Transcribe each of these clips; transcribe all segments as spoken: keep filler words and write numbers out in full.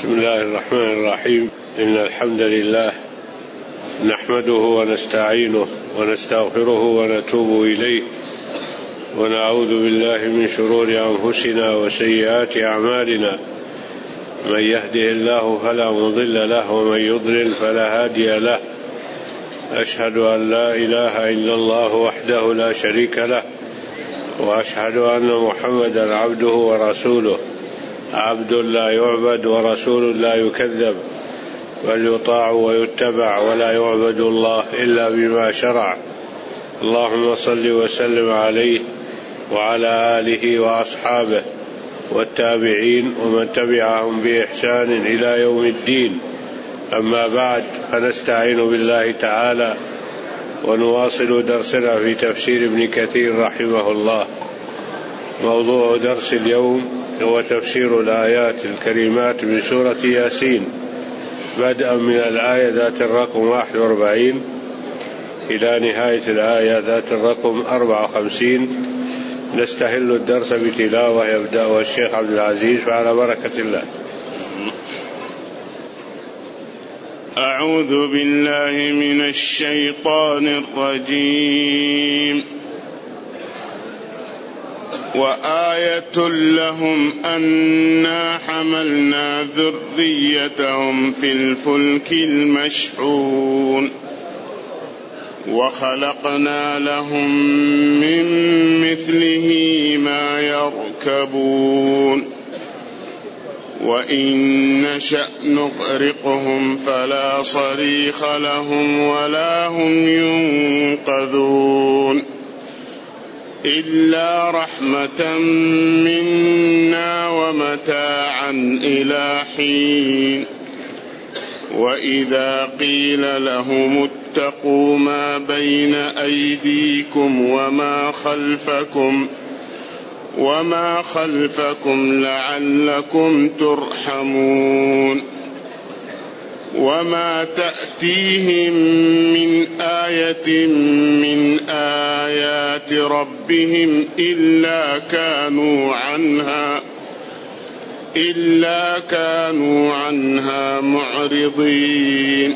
بسم الله الرحمن الرحيم. إن الحمد لله نحمده ونستعينه ونستغفره ونتوب إليه ونعوذ بالله من شرور أنفسنا وسيئات أعمالنا. من يهده الله فلا مضل له ومن يضلل فلا هادي له. أشهد أن لا إله إلا الله وحده لا شريك له وأشهد أن محمدا عبده ورسوله. عبد لا يعبد ورسول لا يكذب، بل يطاع ويتبع ولا يعبد الله إلا بما شرع. اللهم صل وسلم عليه وعلى آله وأصحابه والتابعين ومن تبعهم بإحسان إلى يوم الدين. أما بعد، فنستعين بالله تعالى ونواصل درسنا في تفسير ابن كثير رحمه الله. موضوع درس اليوم هو تفسير الآيات الكريمات من سورة ياسين، بدءا من الآية ذات الرقم واحد وأربعين إلى نهاية الآية ذات الرقم أربعة وخمسين. نستهل الدرس بتلاوة يبدأها الشيخ عبد العزيز، فعلى بركة الله. أعوذ بالله من الشيطان الرجيم. وآية لهم أنا حملنا ذريتهم في الفلك المشحون وخلقنا لهم من مثله ما يركبون وإن نشأ نغرقهم فلا صريخ لهم ولا هم ينقذون إلا رحمة منا ومتاعا إلى حين. وإذا قيل لهم اتقوا ما بين أيديكم وما خلفكم وما خلفكم لعلكم ترحمون وما تأتيهم من آية من آيات ربهم إلا كانوا عنها إلا كانوا عنها معرضين.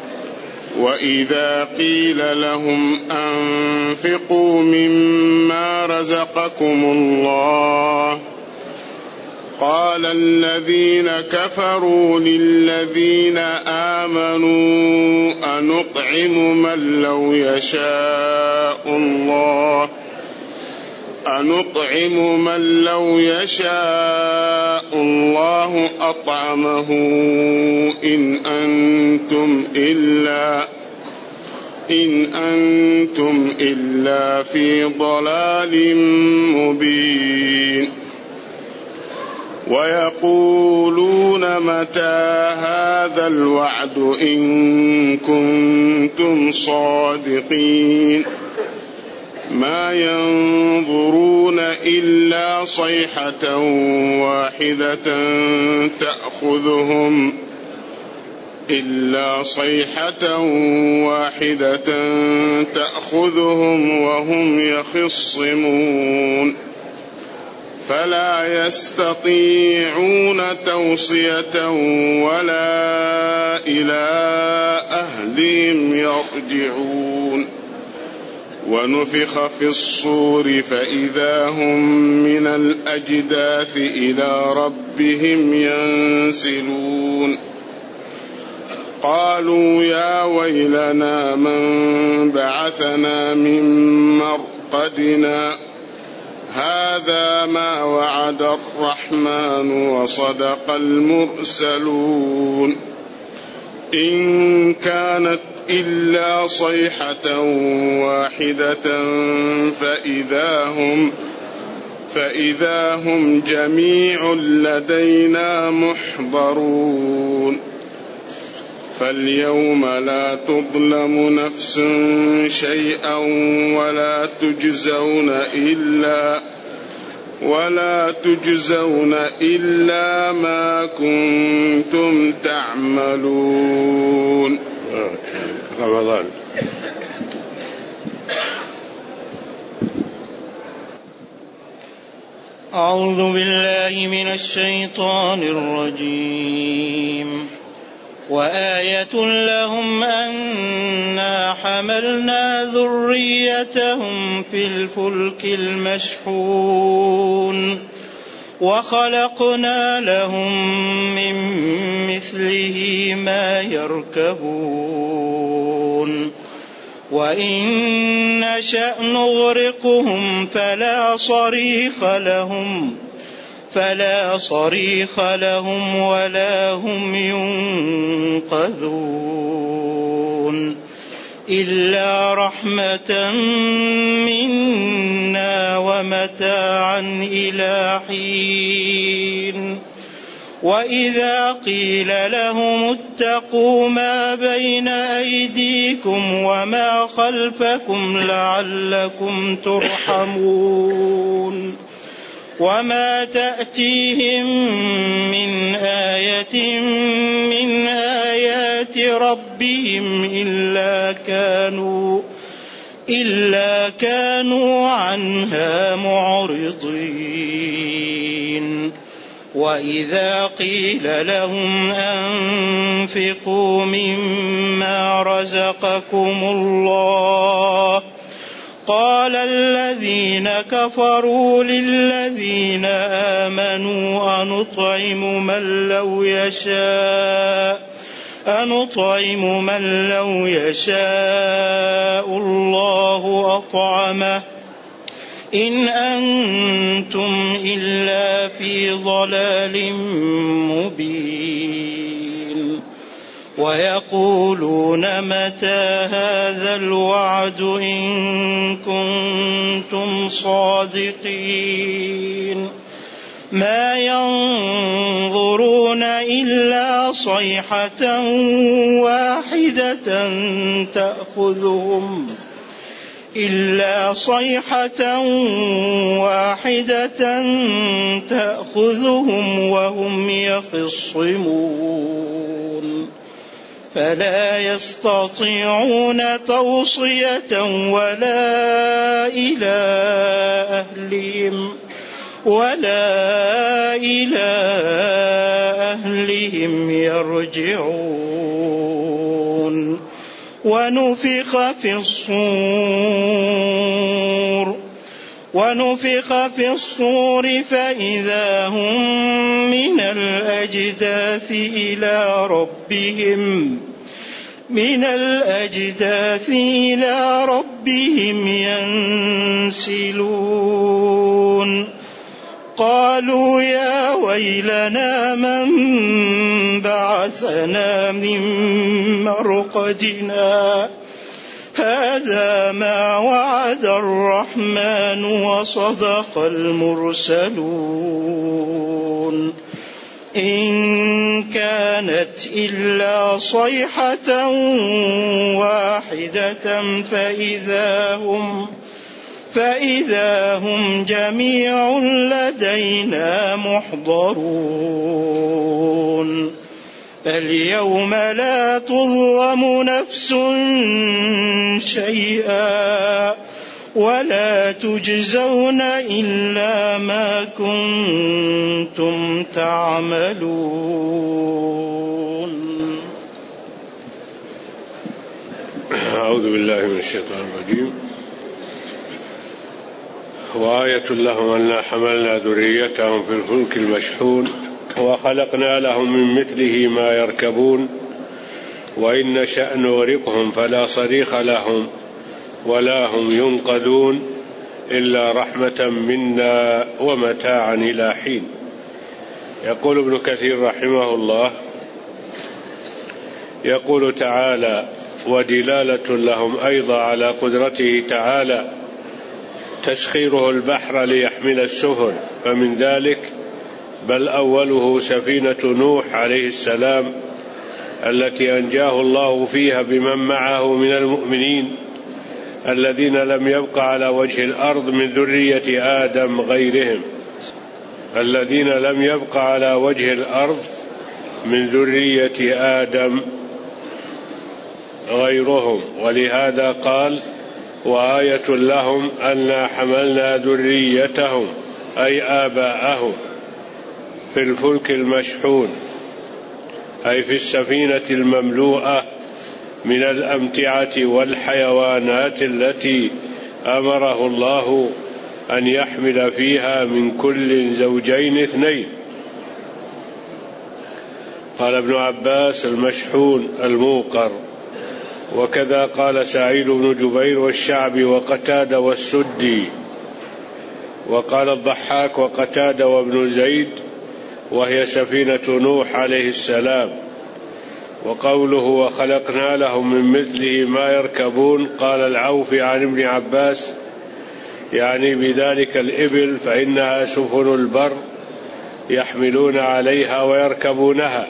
وإذا قيل لهم أنفقوا مما رزقكم الله قال الذين كفروا للذين آمنوا أنطعم من لو يشاء الله أنطعم من لو يشاء الله أطعمه إن أنتم إلا إن أنتم إلا في ضلال مبين. ويقولون متى هذا الوعد إن كنتم صادقين ما ينظرون إلا صيحة واحدة تأخذهم إلا صيحة واحدة تأخذهم وهم يخصمون فلا يستطيعون توصية ولا إلى أهلهم يرجعون. ونفخ في الصور فإذا هم من الأجداث إلى ربهم ينسلون قالوا يا ويلنا من بعثنا من مرقدنا هذا ما وعد الرحمن وصدق المرسلون إن كانت إلا صيحة واحدة فإذا هم فإذا هم جميع لدينا محضرون. فاليوم لا تظلم نفس شيئا ولا تجزون إلا ولا تجزون إلا ما كنتم تعملون. رمضان. أعوذ بالله من الشيطان الرجيم. وآية لهم أنا حملنا ذريتهم في الفلك المشحون وخلقنا لهم من مثله ما يركبون وإن نشأ نغرقهم فلا صريخ لهم فلا صريخ لهم ولا هم ينقذون إلا رحمة منا ومتاعا إلى حين. وإذا قيل لهم اتقوا ما بين أيديكم وما خلفكم لعلكم ترحمون وما تأتيهم من آية من آيات ربهم إلا كانوا إلا كانوا عنها معرضين. وإذا قيل لهم أنفقوا مما رزقكم الله قال الذين كفروا للذين آمنوا أنطعم من لو يشاء أنطعم من لو يشاء الله أطعمه إن أنتم إلا في ضلال مبين. ويقولون متى هذا الوعد إن كنتم صادقين ما ينظرون إلا صيحة واحدة تأخذهم إلا صيحة واحدة تأخذهم وهم يخصمون فلا يستطيعون توصية ولا إلى أهلهم ولا إلى أهلهم يرجعون. ونفخ في الصور ونفخ في الصور فإذا هم من الأجداث إلى ربهم من الأجداث إلى ربهم ينسلون. قالوا يا ويلنا من بعثنا من مرقدنا هذا ما وعد الرحمن وصدق المرسلون إن كانت إلا صيحة واحدة فإذا هم فإذا هم جميع لدينا محضرون. فاليوم لا تظلم نفس شيئا ولا تجزون إلا ما كنتم تعملون. أعوذ بالله من الشيطان الرجيم. وآية لهم أنا حملنا ذريتهم في الفلك المشحون وخلقنا لهم من مثله ما يركبون وإن نشأ نغرقهم فلا صريخ لهم ولا هم ينقذون إلا رحمة منا ومتاعا إلى حين. يقول ابن كثير رحمه الله يقول تعالى ودلالة لهم أيضا على قدرته تعالى تسخيره البحر ليحمل السفن، فمن ذلك بل أوله سفينة نوح عليه السلام التي أنجاه الله فيها بمن معه من المؤمنين الذين لم يبق على وجه الأرض من ذرية آدم غيرهم الذين لم يبق على وجه الأرض من ذرية آدم غيرهم. ولهذا قال وآية لهم أنا حملنا ذريتهم أي آباءهم في الفلك المشحون، أي في السفينة المملوءة من الأمتعة والحيوانات التي أمره الله أن يحمل فيها من كل زوجين اثنين. قال ابن عباس: المشحون الموقر. وكذا قال سعيد بن جبير والشعبي وقتادة والسدي. وقال الضحاك وقتادة وابن زيد: وهي سفينة نوح عليه السلام. وقوله: وخلقنا لهم من مثله ما يركبون، قال العوفي عن ابن عباس: يعني بذلك الإبل، فإنها سفن البر يحملون عليها ويركبونها.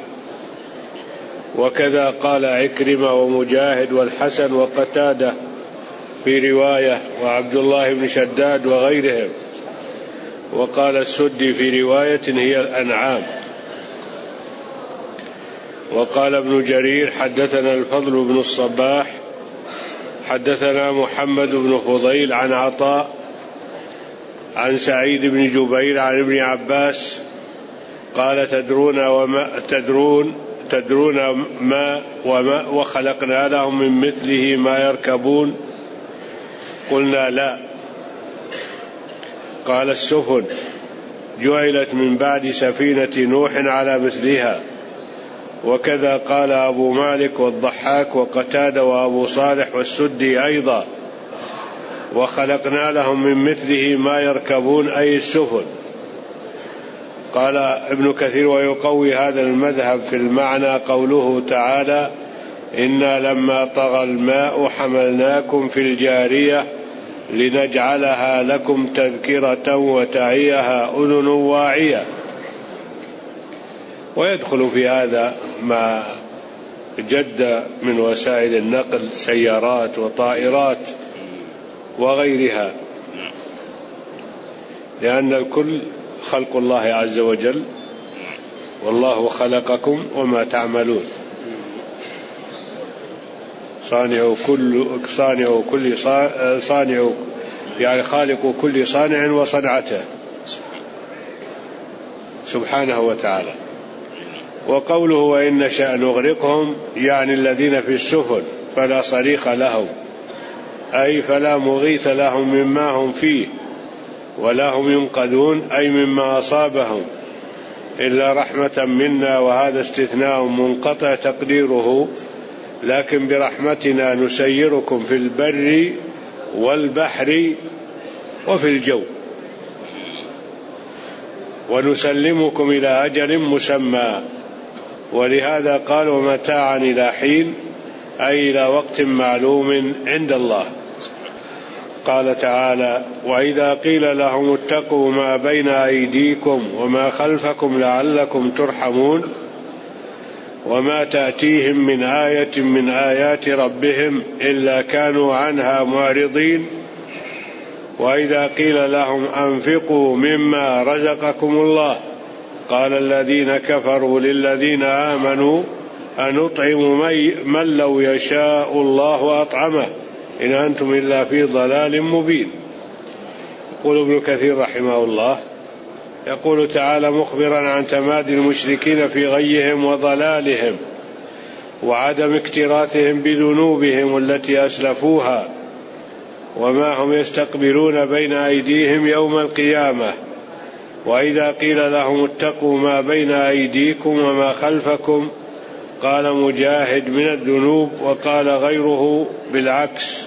وكذا قال عكرمة ومجاهد والحسن وقتادة في رواية، وعبد الله بن شداد وغيرهم. وقال السدي في رواية: هي الأنعام. وقال ابن جرير: حدثنا الفضل بن الصباح حدثنا محمد بن فضيل عن عطاء عن سعيد بن جبير عن ابن عباس قال: تدرون وما تدرون تدرون ما وما وخلقنا لهم من مثله ما يركبون؟ قلنا: لا. قال: السفن جعلت من بعد سفينة نوح على مثلها. وكذا قال أبو مالك والضحاك وقتادة وأبو صالح والسدي أيضا: وخلقنا لهم من مثله ما يركبون، أي السفن. قال ابن كثير: ويقوي هذا المذهب في المعنى قوله تعالى: إنا لما طغى الماء حملناكم في الجارية لنجعلها لكم تذكرة وتعيها أذن واعية. ويدخل في هذا ما جد من وسائل النقل، سيارات وطائرات وغيرها، لأن الكل خلق الله عز وجل، والله خلقكم وما تعملون. صانع كل صانع كل صانع يعني خالق كل صانع وصنعته سبحانه وتعالى. وقوله: وإن نشأ نغرقهم، يعني الذين في السفن فلا صريخ لهم، أي فلا مغيث لهم مما هم فيه، ولا هم ينقذون، أي مما أصابهم، إلا رحمة منا. وهذا استثناء منقطع تقديره: لكن برحمتنا نسيركم في البر والبحر وفي الجو، ونسلمكم إلى أجل مسمى. ولهذا قال: ومتاعا إلى حين، أي إلى وقت معلوم عند الله. قال تعالى: وإذا قيل لهم اتقوا ما بين أيديكم وما خلفكم لعلكم ترحمون، وما تأتيهم من آية من آيات ربهم إلا كانوا عنها معرضين. وإذا قيل لهم أنفقوا مما رزقكم الله قال الذين كفروا للذين آمنوا أنطعم من لو يشاء الله أطعمه إن أنتم إلا في ضلال مبين. يقول ابن كثير رحمه الله: يقول تعالى مخبرا عن تمادي المشركين في غيهم وضلالهم وعدم اكتراثهم بذنوبهم التي أسلفوها، وما هم يستقبلون بين أيديهم يوم القيامة. وإذا قيل لهم اتقوا ما بين أيديكم وما خلفكم قال مجاهد من الذنوب، وقال غيره بالعكس: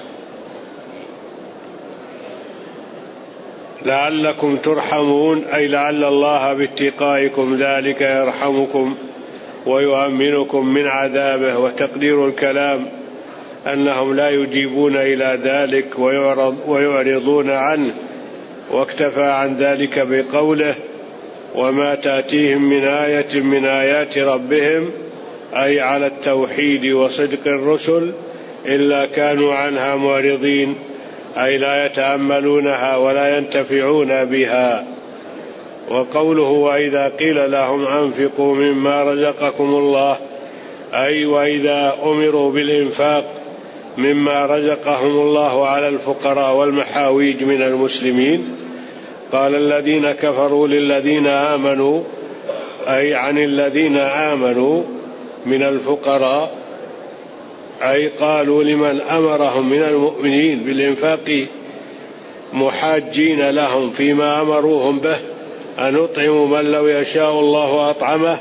لعلكم ترحمون، أي لعل الله باتقائكم ذلك يرحمكم ويؤمنكم من عذابه. وتقدير الكلام أنهم لا يجيبون إلى ذلك ويعرض ويعرضون عنه، واكتفى عن ذلك بقوله: وما تأتيهم من آية من آيات ربهم، أي على التوحيد وصدق الرسل، إلا كانوا عنها معرضين، أي لا يتأملونها ولا ينتفعون بها. وقوله: وإذا قيل لهم أنفقوا مما رزقكم الله، أي وإذا أمروا بالإنفاق مما رزقهم الله على الفقراء والمحاويج من المسلمين قال الذين كفروا للذين آمنوا، أي عن الذين آمنوا من الفقراء، أي قالوا لمن أمرهم من المؤمنين بالإنفاق محاجين لهم فيما أمروهم به أن أطعموا من لو يشاء الله أطعمه.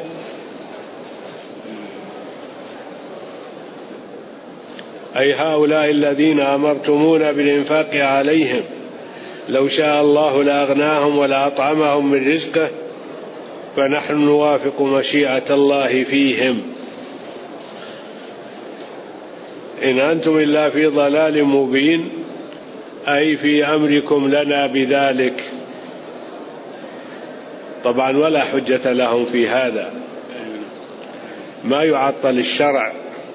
أي هؤلاء الذين أمرتمونا بالإنفاق عليهم لو شاء الله لأغناهم ولأطعمهم من رزقه، فنحن نوافق مشيئة الله فيهم. إن أنتم إلا في ضلال مبين، أي في أمركم لنا بذلك. طبعا ولا حجة لهم في هذا، ما يعطل الشرع،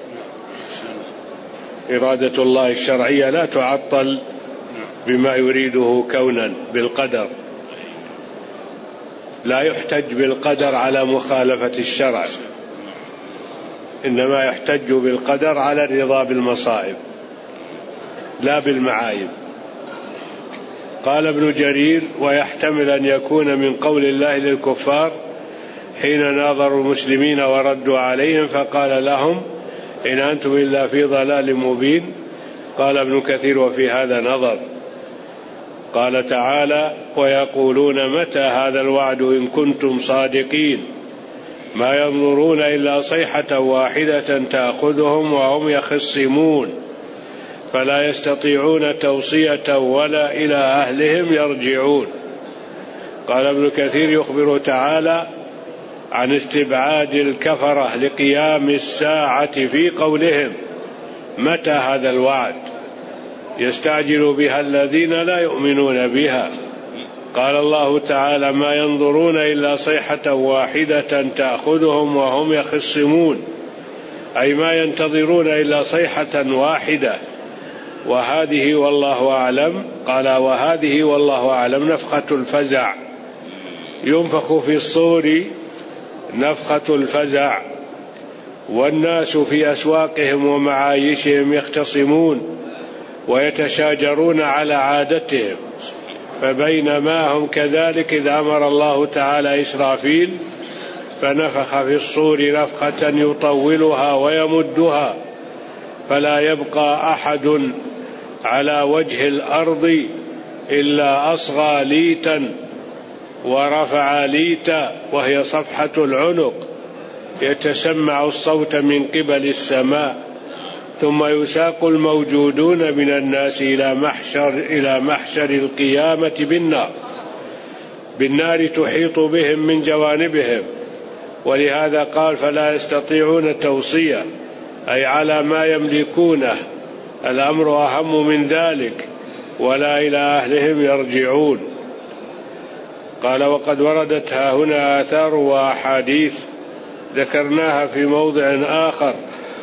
إرادة الله الشرعية لا تعطل بما يريده كونا بالقدر، لا يحتج بالقدر على مخالفة الشرع، إنما يحتج بالقدر على الرضا بالمصائب لا بالمعايب. قال ابن جرير: ويحتمل أن يكون من قول الله للكفار حين ناظروا المسلمين وردوا عليهم فقال لهم إن أنتم إلا في ضلال مبين. قال ابن كثير: وفي هذا نظر. قال تعالى: ويقولون متى هذا الوعد إن كنتم صادقين ما ينظرون إلا صيحة واحدة تأخذهم وهم يخصمون فلا يستطيعون توصية ولا إلى أهلهم يرجعون. قال ابن كثير: يخبر تعالى عن استبعاد الكفرة لقيام الساعة في قولهم متى هذا الوعد، يستعجل بها الذين لا يؤمنون بها. قال الله تعالى: ما ينظرون إلا صيحة واحدة تأخذهم وهم يخصمون، أي ما ينتظرون إلا صيحة واحدة. وهذه والله أعلم، قال وهذه والله أعلم نفخة الفزع، ينفخ في الصور نفخة الفزع، والناس في أسواقهم ومعايشهم يختصمون ويتشاجرون على عادتهم، فبينما هم كذلك إذ أمر الله تعالى إسرافيل فنفخ في الصور نفخة يطولها ويمدها فلا يبقى أحد على وجه الأرض إلا أصغى ليتا ورفع ليتا، وهي صفحة العنق، يتسمع الصوت من قبل السماء، ثم يساق الموجودون من الناس إلى محشر إلى محشر القيامة بالنار بالنار تحيط بهم من جوانبهم. ولهذا قال: فلا يستطيعون توصية، أي على ما يملكونه، الأمر أهم من ذلك، ولا إلى أهلهم يرجعون. قال: وقد وردت ها هنا آثار وأحاديث ذكرناها في موضع آخر.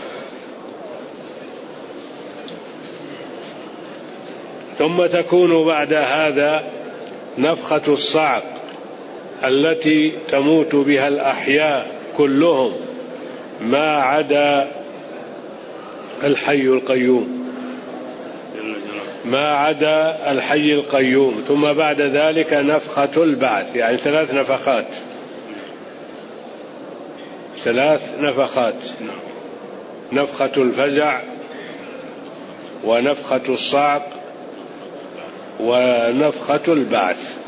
ثم تكون بعد هذا نفخة الصعق التي تموت بها الأحياء كلهم ما عدا الحي القيوم، ما عدا الحي القيوم. ثم بعد ذلك نفخة البعث، يعني ثلاث نفخات، ثلاث نفخات: نفخة الفزع ونفخة الصعق ونفخة البعث.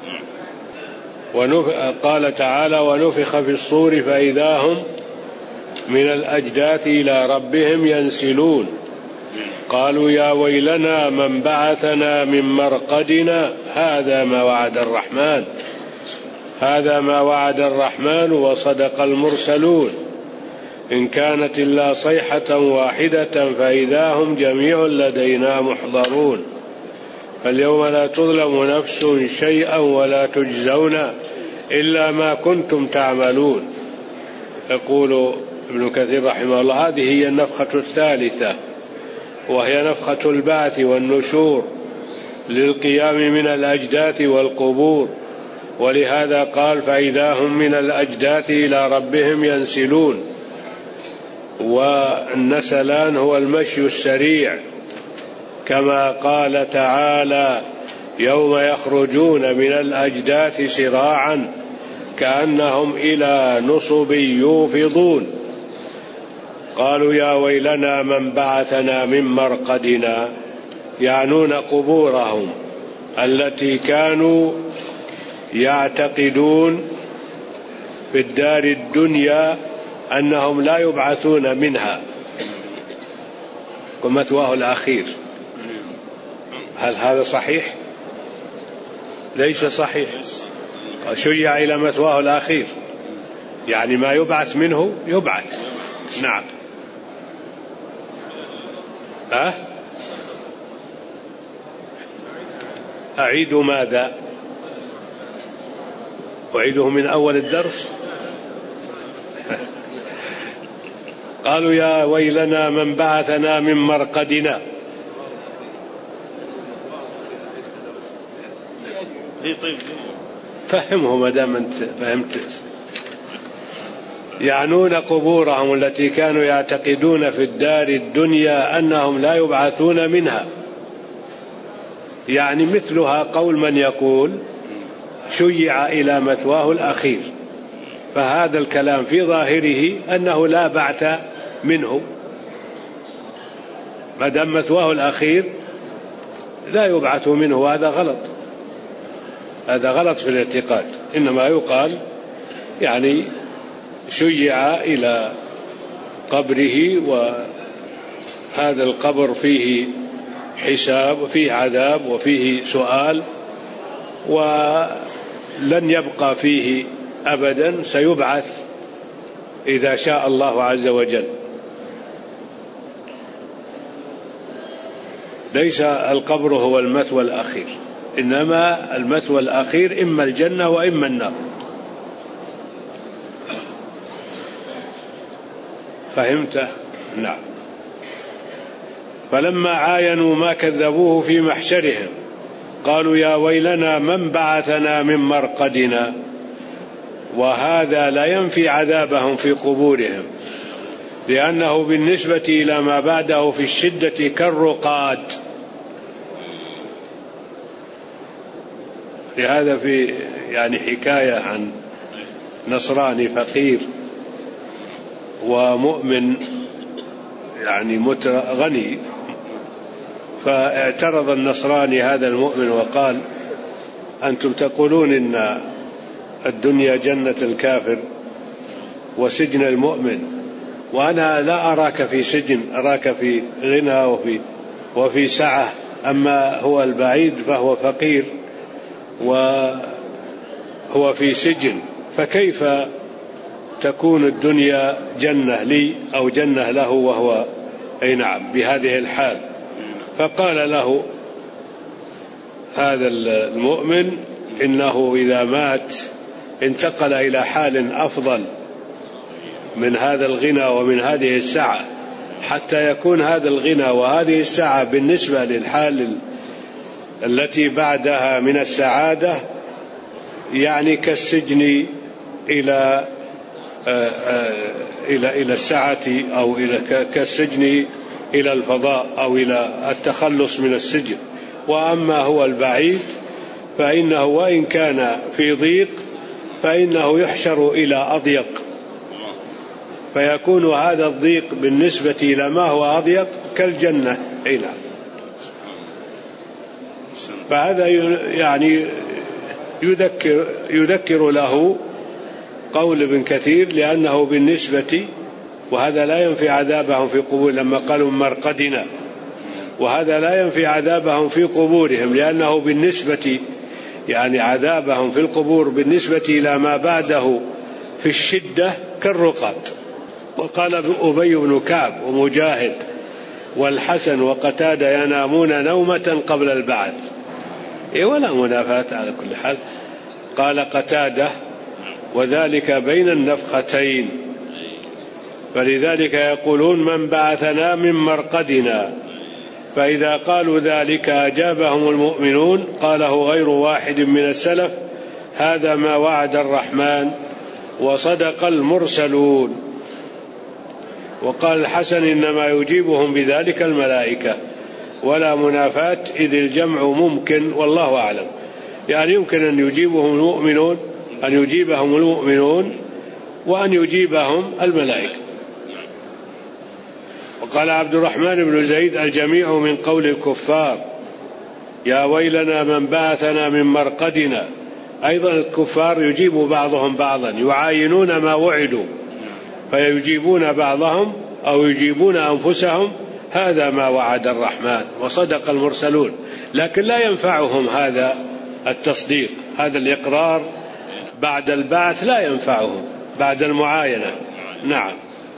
قال تعالى: ونفخ في الصور فإذا هم من الأجداث إلى ربهم ينسلون قالوا يا ويلنا من بعثنا من مرقدنا هذا ما وعد الرحمن هذا ما وعد الرحمن وصدق المرسلون إن كانت إلا صيحة واحدة فإذا هم جميع لدينا محضرون فاليوم لا تظلم نفس شيئا ولا تجزون إلا ما كنتم تعملون. يقول ابن كثير رحمه الله: هذه هي النفخة الثالثة، وهي نفخة البعث والنشور للقيام من الأجداث والقبور، ولهذا قال: فإذا هم من الأجداث إلى ربهم ينسلون. والنسلان هو المشي السريع، كما قال تعالى: يوم يخرجون من الأجداث سراعا كأنهم إلى نصب يوفضون قالوا يا ويلنا من بعثنا من مرقدنا، يعنون قبورهم التي كانوا يعتقدون في الدار الدنيا أنهم لا يبعثون منها ومثواه الأخير. هل هذا صحيح؟ ليس صحيح. شيع إلى مثواه الأخير، يعني ما يبعث منه يبعث. نعم. أه؟ أعيد ماذا؟ أعيده من أول الدرس. قالوا يا ويلنا من بعثنا من مرقدنا. فهمه ما دام أنت فهمت. يعنون قبورهم التي كانوا يعتقدون في الدار الدنيا أنهم لا يبعثون منها، يعني مثلها قول من يقول شيع إلى مثواه الأخير، فهذا الكلام في ظاهره أنه لا بعث منه، ما دام مثواه الأخير لا يبعث منه. هذا غلط، هذا غلط في الاعتقاد. إنما يقال يعني شيع إلى قبره، وهذا القبر فيه حساب وفيه عذاب وفيه سؤال ولن يبقى فيه أبدا، سيبعث إذا شاء الله عز وجل. ليس القبر هو المثوى الأخير، إنما المثوى الأخير إما الجنة وإما النار. فهمت؟ نعم. فلما عاينوا ما كذبوه في محشرهم قالوا يا ويلنا من بعثنا من مرقدنا، وهذا لا ينفي عذابهم في قبورهم، لأنه بالنسبة إلى ما بعده في الشدة كالرقاد. لهذا في يعني حكاية عن نصراني فقير ومؤمن يعني غني، فاعترض النصراني هذا المؤمن وقال أنتم تقولون إن الدنيا جنة الكافر وسجن المؤمن، وأنا لا أراك في سجن، أراك في غنى وفي, وفي سعة، أما هو البعيد فهو فقير وهو في سجن، فكيف تكون الدنيا جنة لي أو جنة له وهو أي نعم بهذه الحال؟ فقال له هذا المؤمن إنه إذا مات انتقل إلى حال أفضل من هذا الغنى ومن هذه السعة، حتى يكون هذا الغنى وهذه السعة بالنسبة للحال التي بعدها من السعادة يعني كالسجن إلى إلى إلى السعة أو إلى كالسجن إلى الفضاء أو إلى التخلص من السجن. وأما هو البعيد فإنه وإن كان في ضيق فإنه يحشر إلى أضيق، فيكون هذا الضيق بالنسبة إلى ما هو أضيق كالجنة. نعم. فهذا يعني يذكر يذكر له قول ابن كثير، لأنه بالنسبة، وهذا لا ينفي عذابهم في قبور لما قالوا مرقدنا، وهذا لا ينفي عذابهم في قبورهم، لأنه بالنسبة يعني عذابهم في القبور بالنسبة إلى ما بعده في الشدة كالرقاد. وقال أبي بن كعب ومجاهد والحسن وقتادة ينامون نومة قبل البعث. إيه ولا منافاة على كل حال. قال قتادة وذلك بين النفختين، فلذلك يقولون من بعثنا من مرقدنا، فإذا قالوا ذلك أجابهم المؤمنون قاله غير واحد من السلف هذا ما وعد الرحمن وصدق المرسلون. وقال الحسن إنما يجيبهم بذلك الملائكة، ولا منافاة، إذ الجمع ممكن والله أعلم. يعني يمكن أن يجيبهم المؤمنون أن يجيبهم المؤمنون وأن يجيبهم الملائكة. وقال عبد الرحمن بن زيد: الجميع من قول الكفار يا ويلنا من بعثنا من مرقدنا. أيضا الكفار يجيب بعضهم بعضا، يعاينون ما وعدوا فيجيبون بعضهم أو يجيبون أنفسهم: هذا ما وعد الرحمن وصدق المرسلون. لكن لا ينفعهم هذا التصديق، هذا الإقرار بعد البعث لا ينفعهم بعد المعاينة. نعم.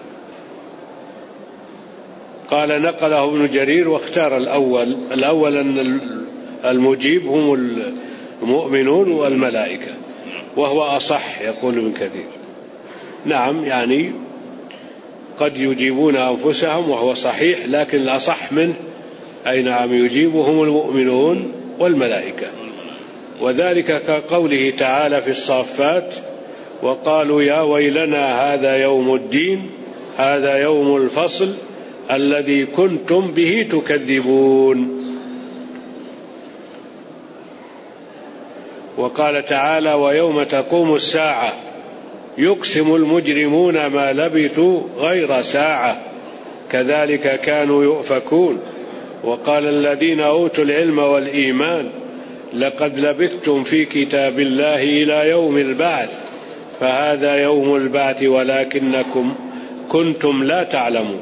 قال: نقله ابن جرير واختار الأول الأول أن المجيب هم المؤمنون والملائكة، وهو أصح يقول ابن كثير. نعم، يعني قد يجيبون أنفسهم وهو صحيح، لكن الأصح منه أي نعم يجيبهم المؤمنون والملائكة. وذلك كقوله تعالى في الصافات: وقالوا يا ويلنا هذا يوم الدين، هذا يوم الفصل الذي كنتم به تكذبون. وقال تعالى: ويوم تقوم الساعة يقسم المجرمون ما لبثوا غير ساعة كذلك كانوا يؤفكون. وقال الذين أوتوا العلم والإيمان: لقد لبثتم في كتاب الله إلى يوم البعث فهذا يوم البعث ولكنكم كنتم لا تعلمون.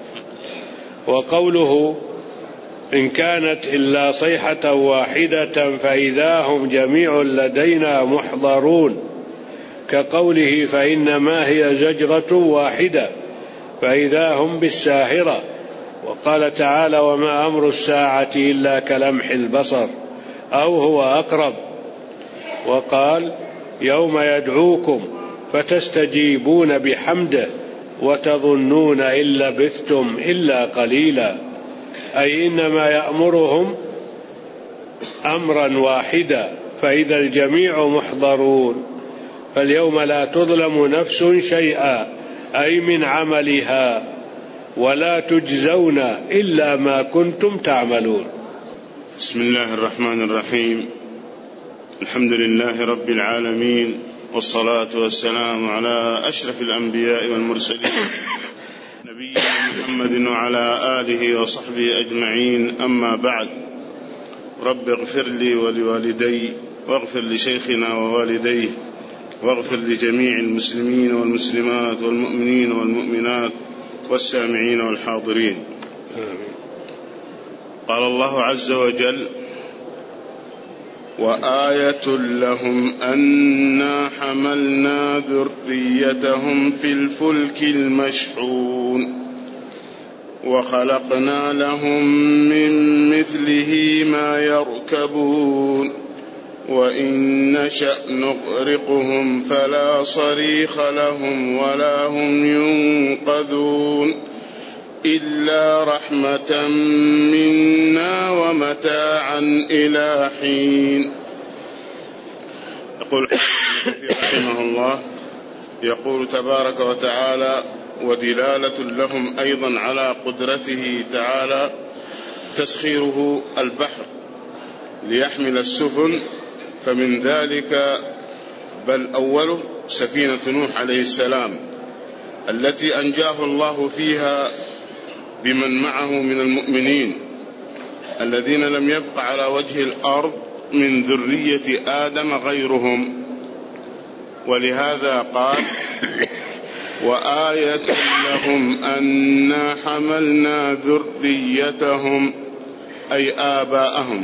وقوله: إن كانت إلا صيحة واحدة فإذا هم جميع لدينا محضرون، كقوله: فإنما هي زجرة واحدة فإذا هم بالساهرة. وقال تعالى: وما أمر الساعة إلا كلمح البصر أو هو أقرب. وقال: يوم يدعوكم فتستجيبون بحمده وتظنون إن لبثتم إلا قليلا، أي إنما يأمرهم أمرا واحدا فإذا الجميع محضرون. فاليوم لا تظلم نفس شيئا أي من عملها ولا تجزون إلا ما كنتم تعملون. بسم الله الرحمن الرحيم. الحمد لله رب العالمين، والصلاة والسلام على أشرف الأنبياء والمرسلين نبينا محمد وعلى آله وصحبه أجمعين. أما بعد، رب اغفر لي ولوالدي واغفر لشيخنا ووالديه واغفر لجميع المسلمين والمسلمات والمؤمنين والمؤمنات والسامعين والحاضرين. قال الله عز وجل: وآية لهم أنا حملنا ذريتهم في الفلك المشحون وخلقنا لهم من مثله ما يركبون وإن نشأ نغرقهم فلا صريخ لهم ولا هم ينقذون إلا رحمة منا ومتاعا إلى حين. يقول رحمه الله: يقول تبارك وتعالى: ودلالة لهم أيضا على قدرته تعالى تسخيره البحر ليحمل السفن، فمن ذلك بل أوله سفينة نوح عليه السلام التي أنجاه الله فيها بمن معه من المؤمنين الذين لم يبق على وجه الأرض من ذرية آدم غيرهم. ولهذا قال: وآية لهم أنا حملنا ذريتهم أي آباءهم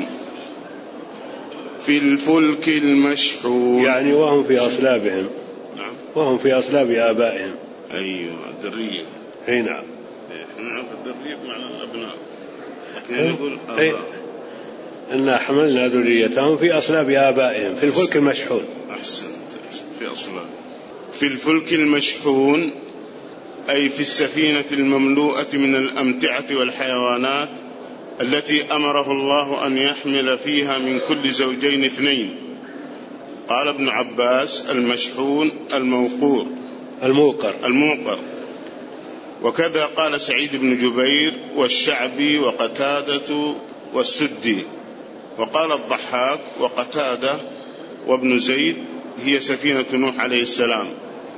في الفلك المشحون، يعني وهم في أصلابهم. نعم. وهم في أصلاب آبائهم. أيوة، ذرية. أي نعم. نعرف الذرية بمعنى الأبناء، لكن نقول آباء. إنا حملنا ذريتهم في أصلاب آبائهم في الفلك المشحون. أحسنت، في أصلاب. في الفلك المشحون أي في السفينة المملوءة من الأمتعة والحيوانات التي أمره الله أن يحمل فيها من كل زوجين اثنين. قال ابن عباس: المشحون الموقور الموقر الموقر وكذا قال سعيد بن جبير والشعبي وقتادة والسدي. وقال الضحاك وقتادة وابن زيد هي سفينة نوح عليه السلام.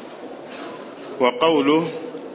وقوله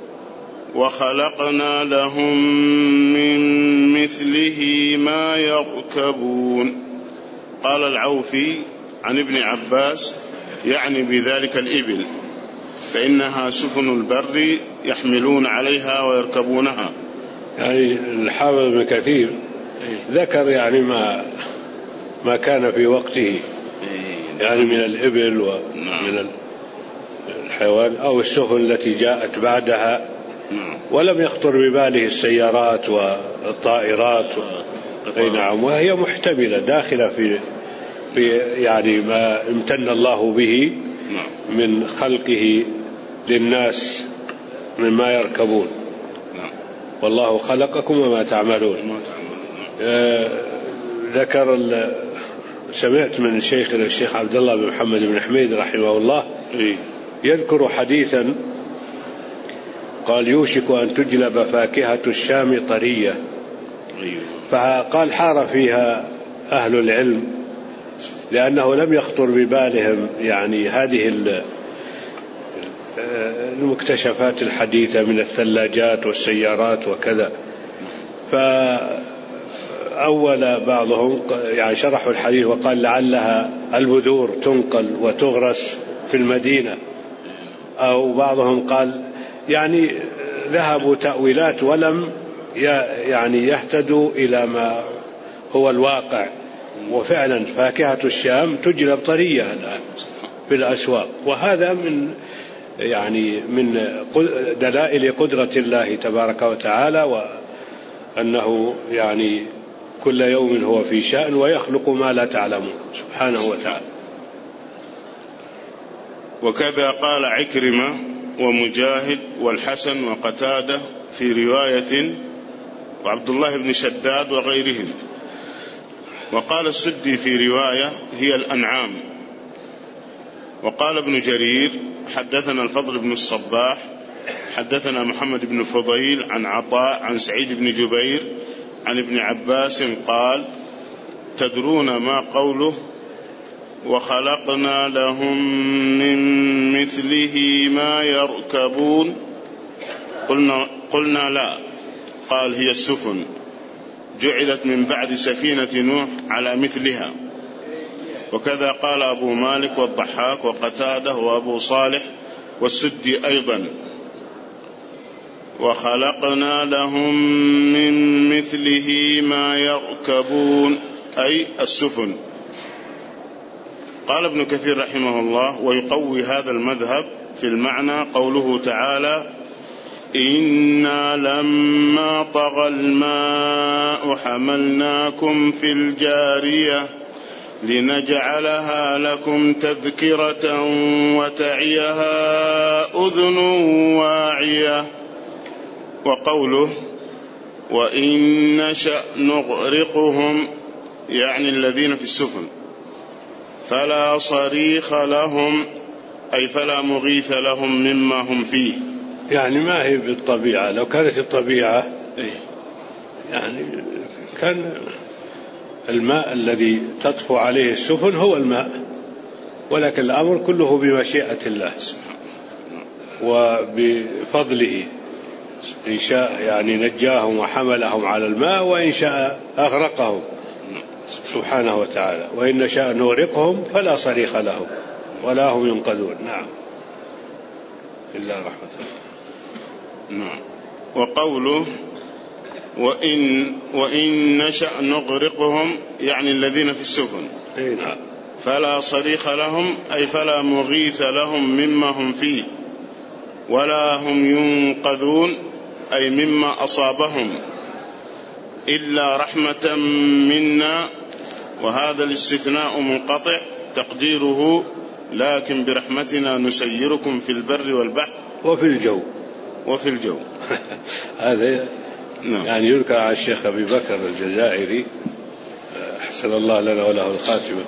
وخلقنا لهم من مثله ما يركبون، قال العوفي عن ابن عباس يعني بذلك الإبل، فإنها سفن البر يحملون عليها ويركبونها. يعني الحافظ ابن كثير ذكر يعني ما ما كان في وقته، يعني من الإبل ومن الحيوان أو السفن التي جاءت بعدها، ولم يخطر بباله السيارات والطائرات. أي نعم، وهي محتملة داخلة في في يعني ما امتن الله به من خلقه للناس مما يركبون. والله خلقكم وما تعملون. آه ذكر سمعت من شيخنا الشيخ عبد الله بن محمد بن حميد رحمه الله يذكر حديثا قال يوشك أن تجلب فاكهة الشام طرية، فقال حار فيها أهل العلم لأنه لم يخطر ببالهم يعني هذه المكتشفات الحديثة من الثلاجات والسيارات وكذا. فأول بعضهم يعني شرحوا الحديث وقال لعلها البذور تنقل وتغرس في المدينة، أو بعضهم قال يعني ذهبوا تأويلات ولم يعني يهتدوا إلى ما هو الواقع. وفعلا فاكهة الشام تجلب طرية الآن في الأسواق، وهذا من يعني من دلائل قدرة الله تبارك وتعالى، وأنه يعني كل يوم هو في شأن ويخلق ما لا تعلمون سبحانه وتعالى. وكذا قال عكرمة ومجاهد والحسن وقتادة في رواية، وعبد الله بن شداد وغيرهم. وقال السدي في رواية هي الأنعام. وقال ابن جرير حدثنا الفضل بن الصباح حدثنا محمد بن فضيل عن عطاء عن سعيد بن جبير عن ابن عباس قال تدرون ما قوله وخلقنا لهم من مثله ما يركبون؟ قلنا, قلنا لا. قال هي السفن جعلت من بعد سفينة نوح على مثلها. وكذا قال أبو مالك والضحاك وقتاده وأبو صالح والسدي أيضا وخلقنا لهم من مثله ما يركبون أي السفن. قال ابن كثير رحمه الله ويقوي هذا المذهب في المعنى قوله تعالى إنا لما طغى الماء حملناكم في الجارية لنجعلها لكم تذكرة وتعيها أذن واعية. وقوله وإن نشأ نغرقهم يعني الذين في السفن فلا صريخ لهم أي فلا مغيث لهم مما هم فيه. يعني ما هي بالطبيعة، لو كانت الطبيعة يعني كان الماء الذي تطفو عليه السفن هو الماء، ولكن الأمر كله بمشيئة الله وبفضله. إن شاء يعني نجاهم وحملهم على الماء، وإن شاء أغرقهم سبحانه وتعالى، وإن نشاء نغرقهم فلا صريخ لهم ولا هم ينقذون. نعم إلا رحمة الله. نعم. وقوله وإن, وإن نشأ نغرقهم يعني الذين في السفن نعم. فلا صريخ لهم أي فلا مغيث لهم مما هم فيه ولا هم ينقذون أي مما أصابهم إلا رحمة منا. وهذا الاستثناء منقطع تقديره لكن برحمتنا نسيركم في البر والبحر وفي الجو وفي الجو. هذا يعني يذكر عن الشيخ أبي بكر الجزائري أحسن الله لنا وله الخاتمة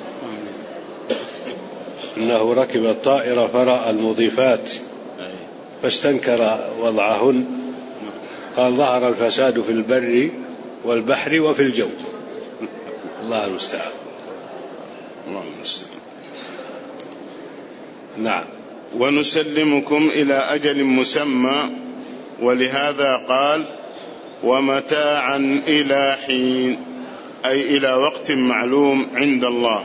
أنه ركب الطائرة فرأى المضيفات فاستنكر وضعهن قال ظهر الفساد في البر والبحر وفي الجو. الله المستعان. الله المستعان. نعم. ونسلمكم إلى أجل مسمى، ولهذا قال ومتاعا إلى حين، أي إلى وقت معلوم عند الله.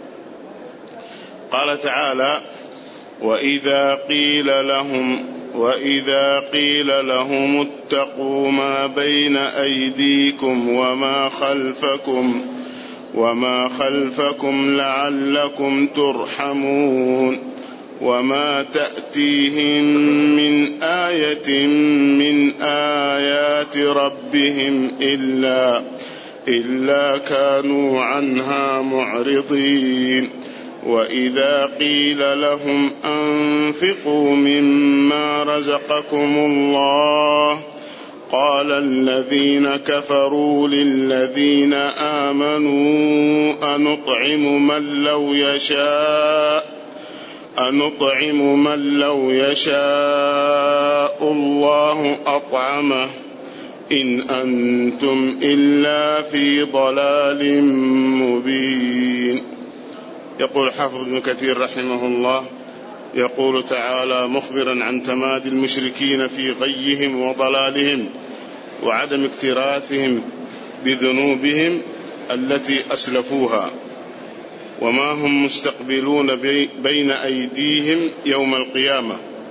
قال تعالى وإذا قيل لهم وإذا قيل لهم اتقوا ما بين أيديكم وما خلفكم وما خلفكم لعلكم ترحمون وما تأتيهم من آية من آيات ربهم إلا إلا كانوا عنها معرضين. وإذا قيل لهم أنفقوا مما رزقكم الله قال الذين كفروا للذين آمنوا أنطعم من لو يشاء أنطعم من لو يشاء الله أطعمه إن أنتم إلا في ضلال مبين. يقول حافظ ابن كثير رحمه الله يقول تعالى مخبرا عن تمادي المشركين في غيهم وضلالهم وعدم اكتراثهم بذنوبهم التي أسلفوها، وما هم مستقبلون بين أيديهم يوم القيامة.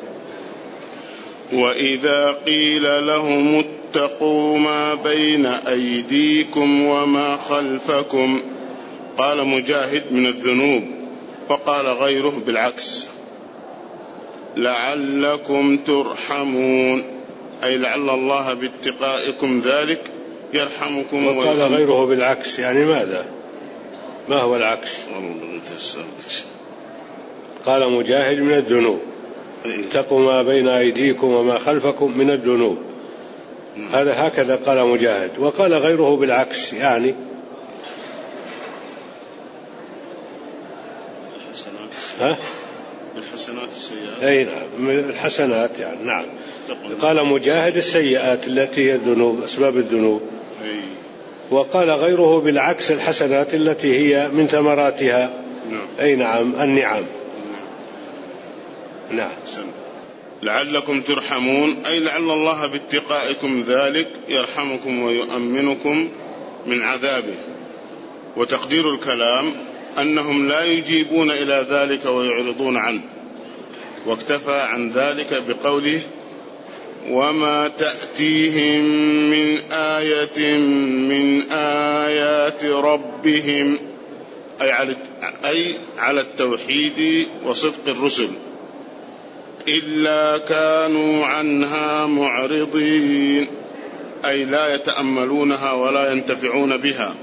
وإذا قيل لهم اتقوا ما بين أيديكم وما خلفكم قال مجاهد من الذنوب، وقال غيره بالعكس لعلكم ترحمون، أي لعل الله باتقائكم ذلك يرحمكم. وقال غيره بالعكس يعني ماذا؟ ما هو العكس؟ قال مجاهد من الذنوب، اتقوا ما بين أيديكم وما خلفكم من الذنوب، هذا هكذا قال مجاهد. وقال غيره بالعكس يعني ها؟ بالحسنات السيئات. أي نعم، من الحسنات يعني. نعم. قال مجاهد السيئات التي هي الذنوب، أسباب الذنوب. أي. وقال غيره بالعكس الحسنات التي هي من ثمراتها. نعم. أي نعم، النعم. نعم. لعلكم ترحمون، أي لعل الله باتقائكم ذلك يرحمكم ويؤمنكم من عذابه. وتقدير الكلام أنهم لا يجيبون إلى ذلك ويعرضون عنه، واكتفى عن ذلك بقوله وما تأتيهم من آية من آيات ربهم، أي على أي على التوحيد وصدق الرسل إلا كانوا عنها معرضين، أي لا يتأملونها ولا ينتفعون بها.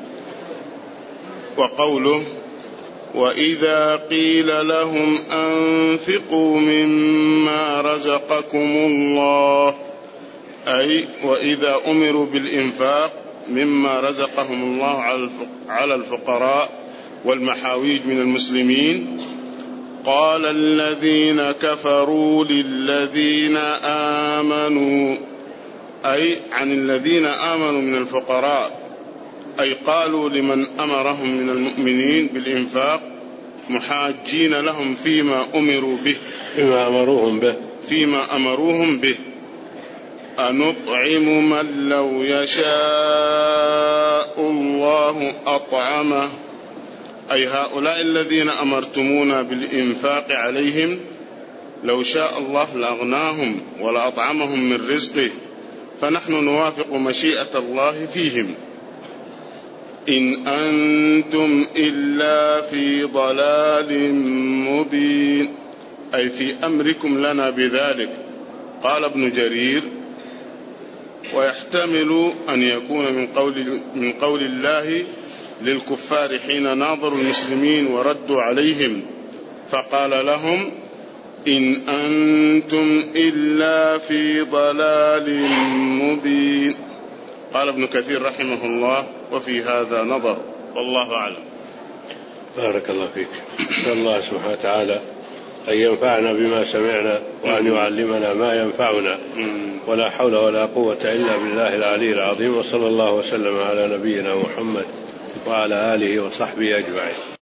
وقوله وإذا قيل لهم أنفقوا مما رزقكم الله، أي وإذا أمروا بالإنفاق مما رزقهم الله على الفقراء والمحاويج من المسلمين قال الذين كفروا للذين آمنوا، أي عن الذين آمنوا من الفقراء، أي قالوا لمن أمرهم من المؤمنين بالإنفاق محاجين لهم فيما أمروا به فيما أمروهم به فيما أمروهم به أنطعم من لو يشاء الله أطعمه، أي هؤلاء الذين أمرتمونا بالإنفاق عليهم لو شاء الله لأغناهم ولأطعمهم من رزقه، فنحن نوافق مشيئة الله فيهم. إن أنتم إلا في ضلال مبين، أي في أمركم لنا بذلك. قال ابن جرير ويحتمل أن يكون من قول, من قول الله للكفار حين ناظروا المسلمين وردوا عليهم فقال لهم إن أنتم إلا في ضلال مبين. قال ابن كثير رحمه الله وفي هذا نظر، والله أعلم. بارك الله فيك. نسأل الله سبحانه وتعالى أن ينفعنا بما سمعنا وأن يعلمنا ما ينفعنا، ولا حول ولا قوة إلا بالله العلي العظيم. وصلى الله وسلم على نبينا محمد وعلى آله وصحبه أجمعين.